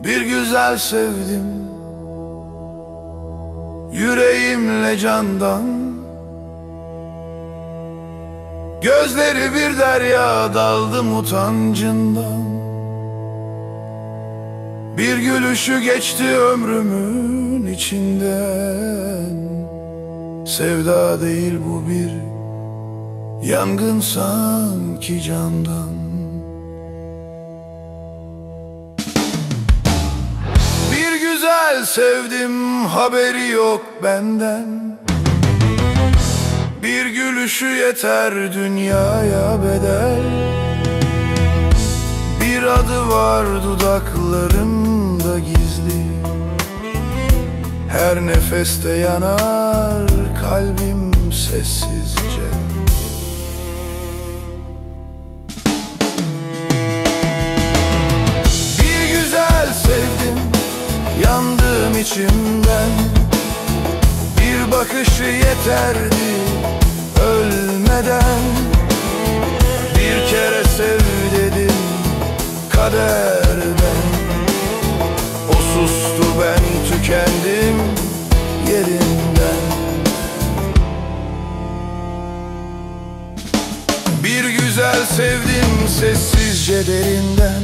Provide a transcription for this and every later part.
Bir güzel sevdim, yüreğimle candan. Gözleri bir derya, daldım utancından. Bir gülüşü geçti ömrümün içinden. Sevda değil bu, bir yangın sanki candan. Bir güzel sevdim, haberi yok benden. Bir gülüşü yeter dünyaya bedel. Bir adı var dudaklarımda gizli. Her nefeste yanar kalbim sessizce. Bir güzel sevdim, yandım içimden. Bir bakışı yeterdi ölmeden. Bir kere sev dedim kaderden. O sustu, ben tükendim yerinden. Bir güzel sevdim sessizce derinden.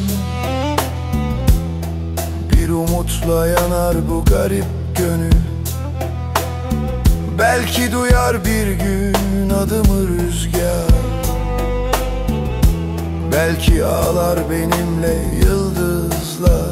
Bir umutla yanar bu garip gönül. Belki duyar bir gün adımı rüzgar. Belki ağlar benimle yıldızlar.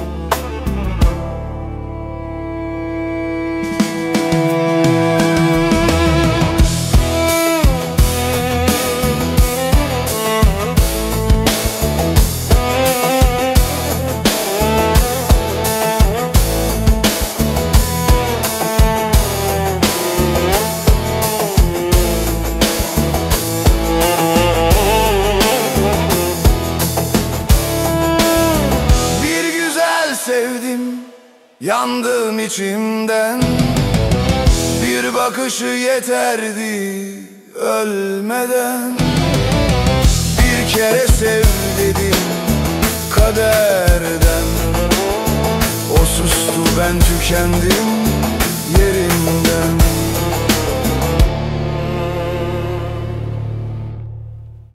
Sevdim, yandım içimden. Bir bakışı yeterdi ölmeden. Bir kere sev dedim kaderden. O sustu, ben tükendim